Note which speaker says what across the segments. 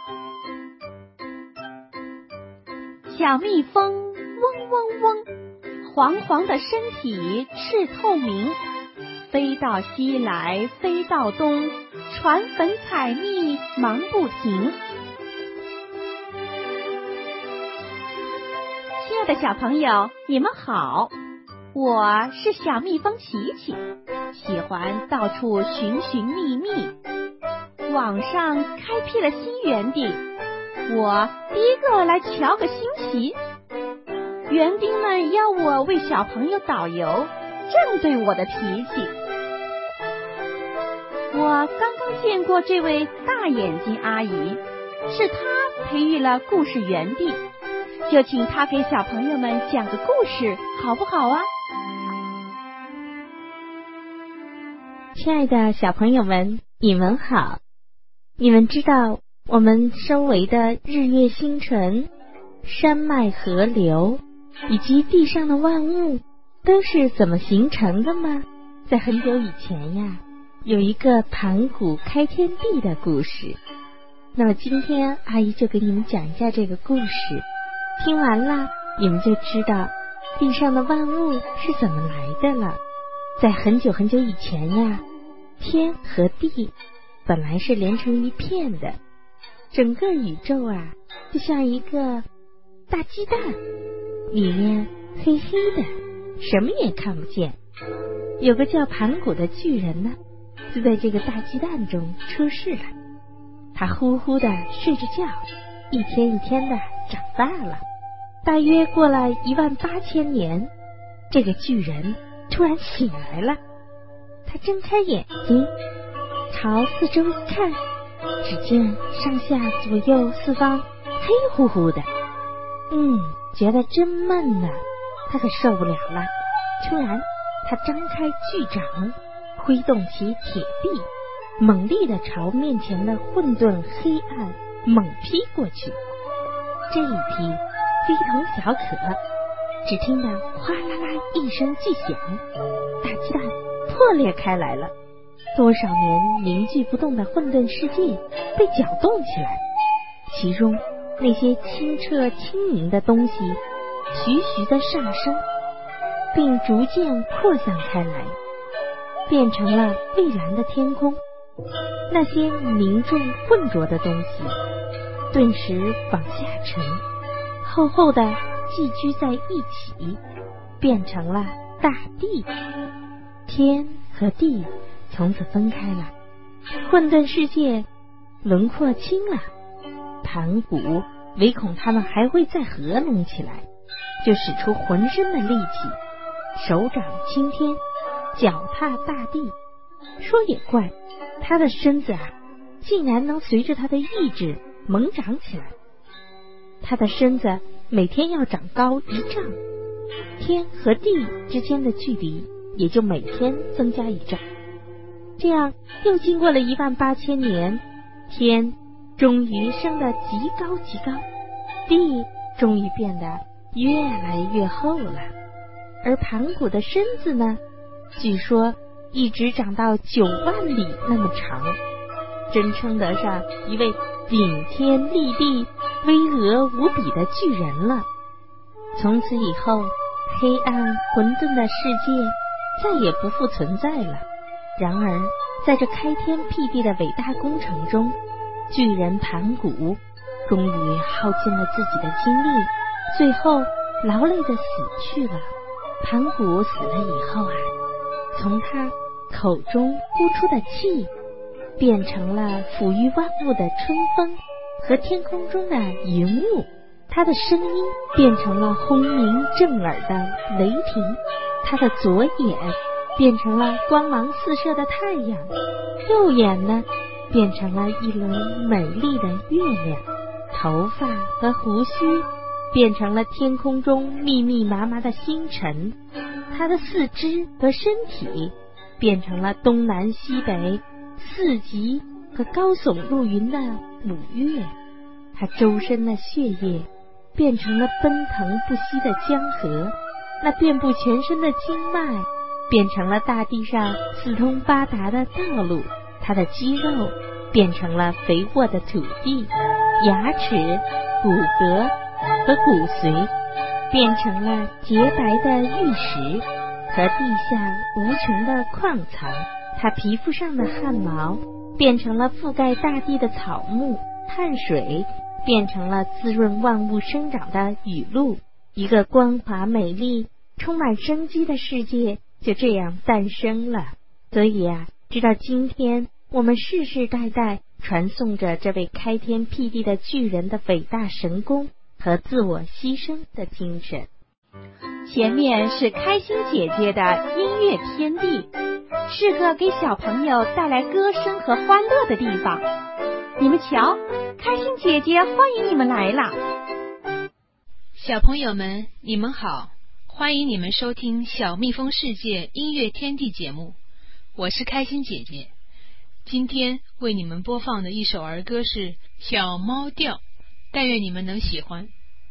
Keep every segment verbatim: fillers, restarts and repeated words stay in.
Speaker 1: 小蜜蜂嗡嗡嗡，黄黄的身体赤透明，飞到西来飞到东，传粉采蜜忙不停。亲爱的小朋友，你们好，我是小蜜蜂琪琪，喜欢到处寻寻觅觅。网上开辟了新园地，我第一个来瞧个新奇。园丁们要我为小朋友导游，正对我的脾气。我刚刚见过这位大眼睛阿姨，是她培育了故事园地，就请她给小朋友们讲个故事，好不好啊？
Speaker 2: 亲爱的小朋友们，你们好。你们知道我们周围的日月星辰、山脉河流以及地上的万物都是怎么形成的吗？在很久以前呀，有一个盘古开天地的故事。那么今天阿姨就给你们讲一下这个故事，听完了你们就知道地上的万物是怎么来的了。在很久很久以前呀，天和地本来是连成一片的，整个宇宙啊就像一个大鸡蛋，里面黑黑的，什么也看不见。有个叫盘古的巨人呢，就在这个大鸡蛋中出世了。他呼呼的睡着觉，一天一天的长大了。大约过了一万八千年，这个巨人突然醒来了。他睁开眼睛，朝四周一看，只见上下左右四方黑乎乎的，嗯，觉得真闷呐，他可受不了了。突然他张开巨掌，挥动起铁臂，猛力地朝面前的混沌黑暗猛劈过去。这一劈非同小可，只听得哗啦啦一声巨响，大鸡蛋破裂开来了。多少年凝聚不动的混沌世界被搅动起来，其中那些清澈轻盈的东西徐徐地上升，并逐渐扩散开来，变成了蔚蓝的天空。那些凝重浑浊的东西顿时往下沉，厚厚的寄居在一起，变成了大地。天和地从此分开了，混沌世界轮廓清了。盘古唯恐他们还会再合拢起来，就使出浑身的力气，手掌青天，脚踏大地。说也怪，他的身子啊，竟然能随着他的意志猛长起来。他的身子每天要长高一丈，天和地之间的距离也就每天增加一丈。这样又经过了一万八千年，天终于升得极高极高，地终于变得越来越厚了。而盘古的身子呢，据说一直长到九万里那么长，真称得上一位顶天立地、巍峨无比的巨人了。从此以后，黑暗混沌的世界再也不复存在了。然而在这开天辟地的伟大工程中，巨人盘古终于耗尽了自己的精力，最后劳累的死去了。盘古死了以后啊，从他口中呼出的气变成了抚育万物的春风和天空中的云雾，他的声音变成了轰鸣震耳的雷霆，他的左眼变成了光芒四射的太阳，右眼呢变成了一轮美丽的月亮，头发和胡须变成了天空中密密麻麻的星辰，他的四肢和身体变成了东南西北四极和高耸入云的五岳，他周身的血液变成了奔腾不息的江河，那遍布全身的经脉变成了大地上四通八达的道路，他的肌肉变成了肥沃的土地， 牙齿、骨骼和骨髓变成了洁白的玉石和地下无穷的矿藏，它皮肤上的汗毛变成了覆盖大地的草木，汗水变成了滋润万物生长的雨露，一个光滑美丽充满生机的世界就这样诞生了。所以啊，直到今天我们世世代代传颂着这位开天辟地的巨人的伟大神功和自我牺牲的精神。
Speaker 1: 前面是开心姐姐的音乐天地，是个给小朋友带来歌声和欢乐的地方。你们瞧，开心姐姐欢迎你们来了。
Speaker 3: 小朋友们，你们好，欢迎你们收听小蜜蜂世界音乐天地节目，我是开心姐姐。今天为你们播放的一首儿歌是小猫调，但愿你们能喜欢。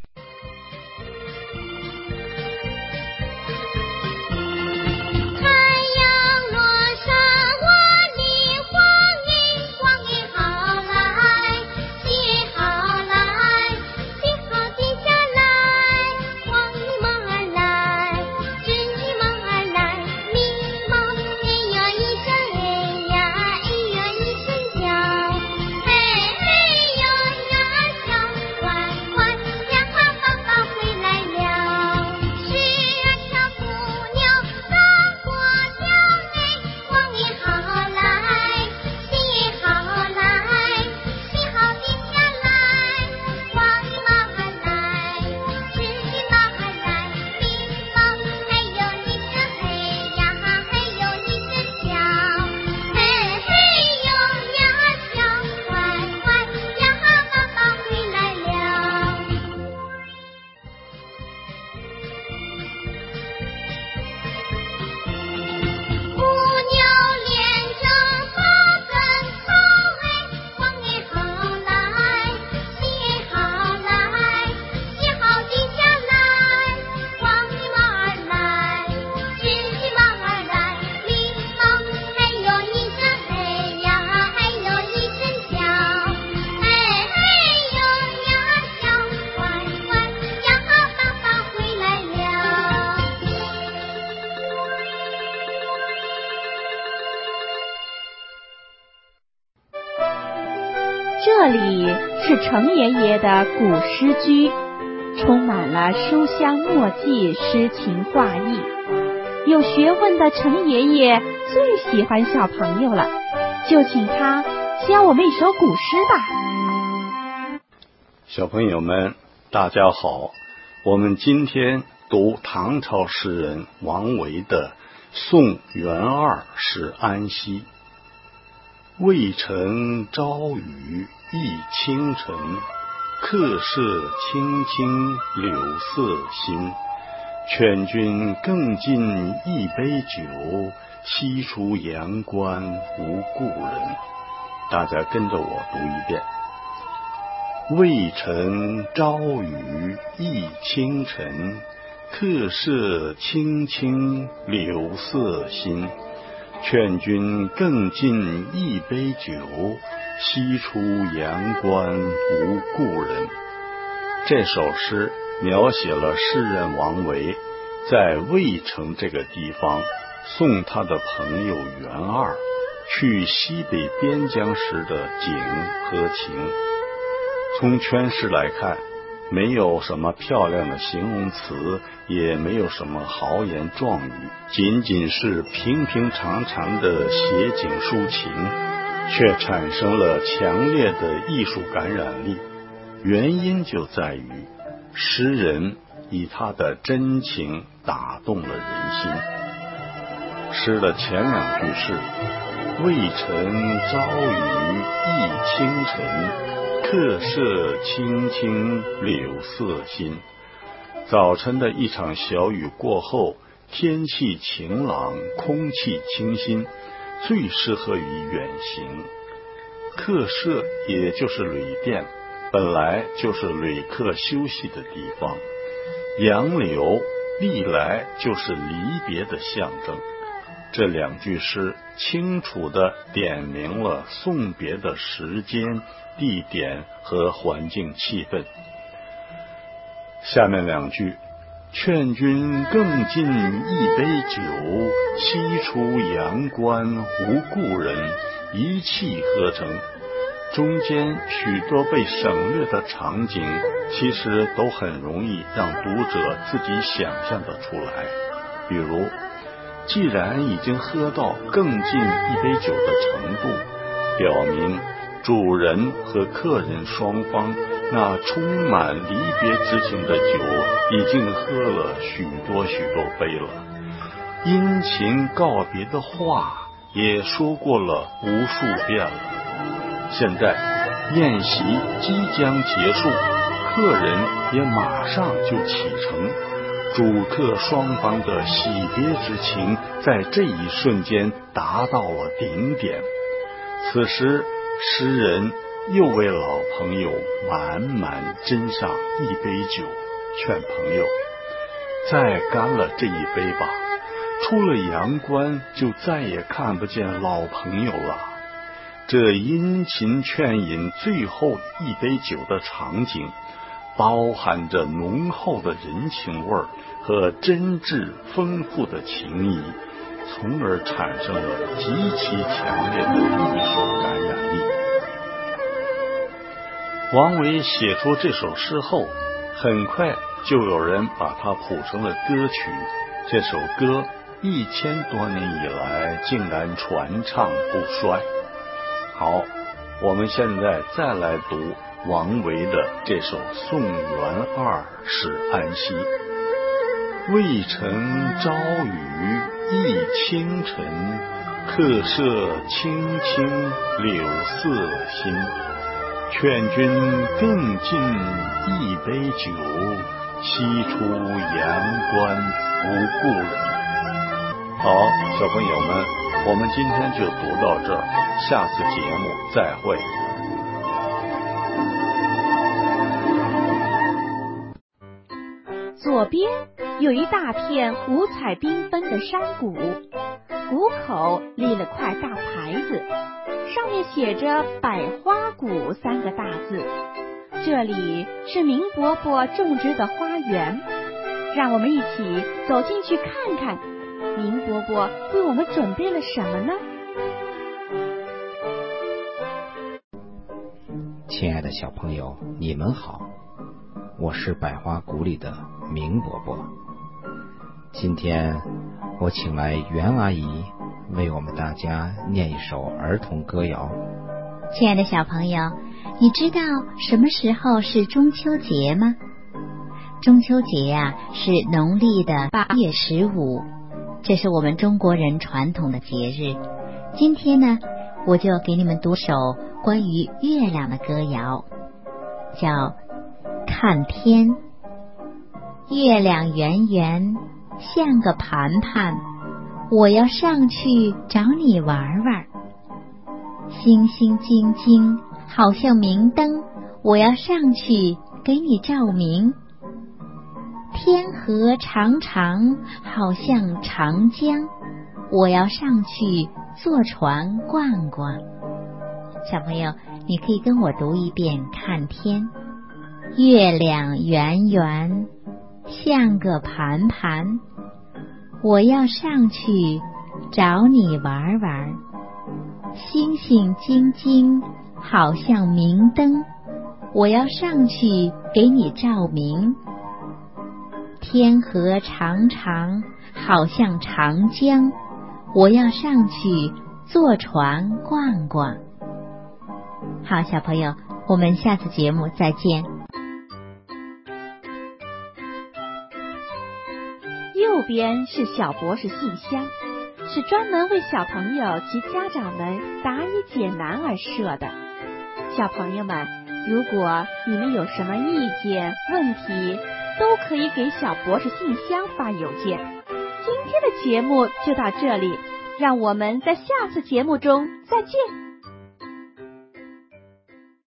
Speaker 1: 这里是程爷爷的古诗居，充满了书香墨迹、诗情画意。有学问的程爷爷最喜欢小朋友了，就请他教我们一首古诗吧。
Speaker 4: 小朋友们，大家好，我们今天读唐朝诗人王维的《送元二使安西》。渭城朝雨浥轻尘，客舍青青柳色新。劝君更尽一杯酒，西出阳关无故人。大家跟着我读一遍。渭城朝雨浥轻尘，客舍青青柳色新。劝君更尽一杯酒，西出阳关无故人。这首诗描写了诗人王维在渭城这个地方送他的朋友元二去西北边疆时的景和情。从全诗来看，没有什么漂亮的形容词，也没有什么豪言壮语，仅仅是平平常常的写景抒情，却产生了强烈的艺术感染力。原因就在于诗人以他的真情打动了人心。诗的前两句是渭城朝雨浥轻尘，客舍青青柳色新。早晨的一场小雨过后，天气晴朗，空气清新，最适合于远行。客舍也就是旅店，本来就是旅客休息的地方。杨柳历来就是离别的象征。 这两句诗清楚地点明了送别的时间、地点和环境气氛。下面两句，劝君更尽一杯酒，西出阳关无故人，一气呵成。中间许多被省略的场景，其实都很容易让读者自己想象得出来。比如，既然已经喝到更尽一杯酒的程度，表明主人和客人双方那充满离别之情的酒已经喝了许多许多杯了，殷勤告别的话也说过了无数遍了。现在宴席即将结束，客人也马上就启程，主客双方的喜别之情在这一瞬间达到了顶点。此时诗人又为老朋友满满斟上一杯酒，劝朋友再干了这一杯吧，出了阳关就再也看不见老朋友了。这殷勤劝饮最后一杯酒的场景，包含着浓厚的人情味和真挚丰富的情谊，从而产生了极其强烈的艺术感染力。王维写出这首诗后，很快就有人把它谱成了歌曲。这首歌一千多年以来竟然传唱不衰。好，我们现在再来读王维的这首《送元二使安西》。渭城朝雨浥轻尘，客舍青青柳色新。劝君更尽一杯酒，西出阳关无故人。好，小朋友们，我们今天就读到这儿，下次节目再会。
Speaker 1: 左边有一大片五彩缤纷的山谷，谷口立了块大牌子，上面写着百花谷三个大字。这里是明伯伯种植的花园，让我们一起走进去看看，明伯伯为我们准备了什么呢？
Speaker 5: 亲爱的小朋友，你们好，我是百花谷里的明伯伯。今天我请来袁阿姨为我们大家念一首儿童歌谣。
Speaker 2: 亲爱的小朋友，你知道什么时候是中秋节吗？中秋节呀、啊，是农历的八月十五，这是我们中国人传统的节日。今天呢，我就给你们读首关于月亮的歌谣，叫《看天》。月亮圆圆，像个盘盘，我要上去找你玩玩。星星晶晶，好像明灯，我要上去给你照明。天河长长，好像长江，我要上去坐船逛逛。小朋友，你可以跟我读一遍《看天》。月亮圆圆，像个盘盘，我要上去找你玩玩。星星晶晶，好像明灯，我要上去给你照明。天河长长，好像长江，我要上去坐船逛逛。好，小朋友，我们下次节目再见。
Speaker 1: 右边是小博士信箱，是专门为小朋友及家长们答疑解难而设的。小朋友们，如果你们有什么意见、问题，都可以给小博士信箱发邮件。今天的节目就到这里，让我们在下次节目中再见。